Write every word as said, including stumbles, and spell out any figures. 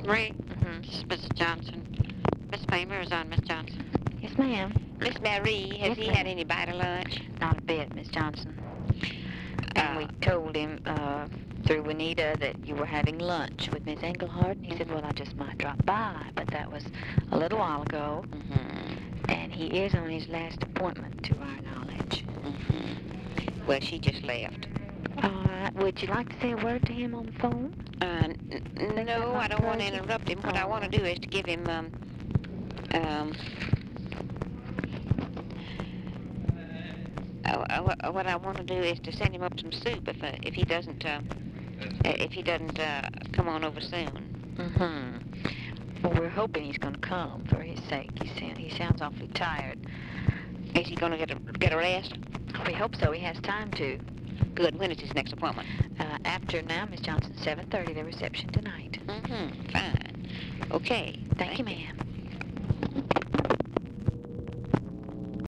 Ray, Mm-hmm. this is Missus Johnson. Miss Famer is on, Miss Johnson. Yes, ma'am. Miss Mary, has Yes, he ma'am. had any bite of lunch? Not a bit, Miss Johnson. And Uh, we told him uh, through Juanita that you were having lunch with Miss Englehart, and he said, well, I just might drop by, but that was a little while ago, Mm-hmm. and he is on his last appointment, to our knowledge. Mm-hmm. Well, she just left. All right. Would you like to say a word to him on the phone? Uh, n- no, I don't want to interrupt him. What I want to do is to give him, um, um, uh, uh, what I want to do is to send him up some soup if uh, if he doesn't uh, if he doesn't uh, come on over soon. Mm-hmm. Well, we're hoping he's going to come for his sake. He, sound, he sounds awfully tired. Is he going to get a get a rest? We hope so. He has time to. Good. When is his next appointment? Uh, after now, Miss Johnson, seven thirty, the reception tonight. Mm-hmm. Fine. Okay. Thank, Thank you, ma'am.